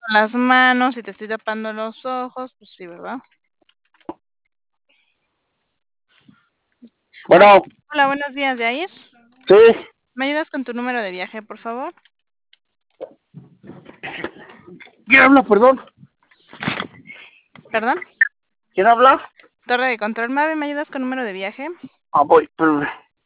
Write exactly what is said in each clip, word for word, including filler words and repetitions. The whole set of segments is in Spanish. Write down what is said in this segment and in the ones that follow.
las manos y te estoy tapando los ojos, pues sí, ¿verdad? Bueno, Hola, buenos días, Yair. sí. ¿Me ayudas con tu número de viaje, por favor? ¿Quién habla, perdón? ¿Perdón? ¿Quién habla? Torre de control, Mavi, ¿me ayudas con número de viaje? Ah, voy, espérame.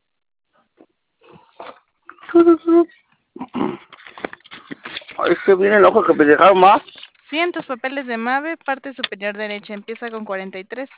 Es que viene el ojo que me dejaron más. Sí, en tus papeles de Mave, parte superior derecha, empieza con cuarenta y tres.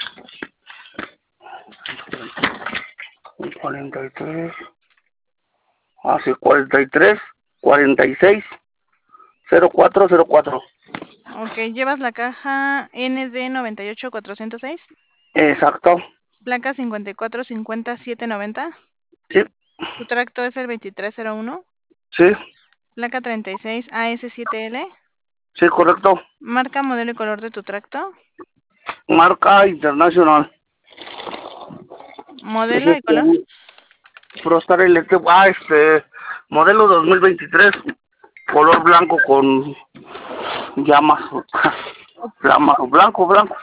cuarenta y tres. Ah, sí, cuarenta y tres. cuarenta y seis. cero cuatro cero cuatro. Ok, ¿llevas la caja N D noventa y ocho cuatrocientos seis? Exacto. Placa cincuenta y cuatro cincuenta setecientos noventa. Sí, ¿Tu tracto es el veintitrés cero uno? sí, Placa treinta y seis A S siete L. sí, correcto. Marca, modelo y color de tu tracto. Marca internacional. Es Modelo y color. este. Prostar L T. Ah, este. Modelo dos mil veintitrés. Color blanco con llamas. Llama, blanco, blanco.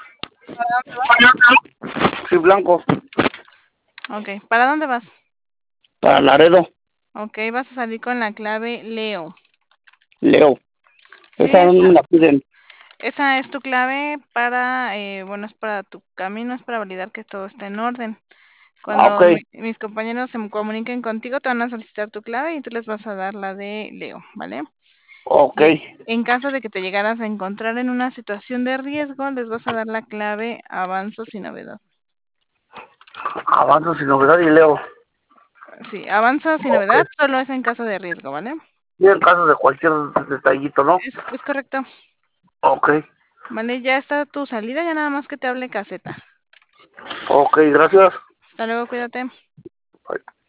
Sí, blanco. Ok, ¿para dónde vas? Para Laredo. Ok, vas a salir con la clave Leo. Leo. Sí, Esa esa, me la piden. esa es tu clave para, eh, bueno, es para tu camino, es para validar que todo está en orden. Ah, ok. Cuando mi- mis compañeros se comuniquen contigo, te van a solicitar tu clave y tú les vas a dar la de Leo, ¿vale? Ok. Y en caso de que te llegaras a encontrar en una situación de riesgo, les vas a dar la clave Avanzo sin novedad. Avanzo sin novedad y Leo. Sí, Avanza sin Ok. novedad solo es en caso de riesgo, ¿vale? Y en caso de cualquier detallito, ¿no? Es, es correcto. Ok. Vale, ya está tu salida, ya nada más que te hable caseta. Ok, gracias. Hasta luego, cuídate. Bye.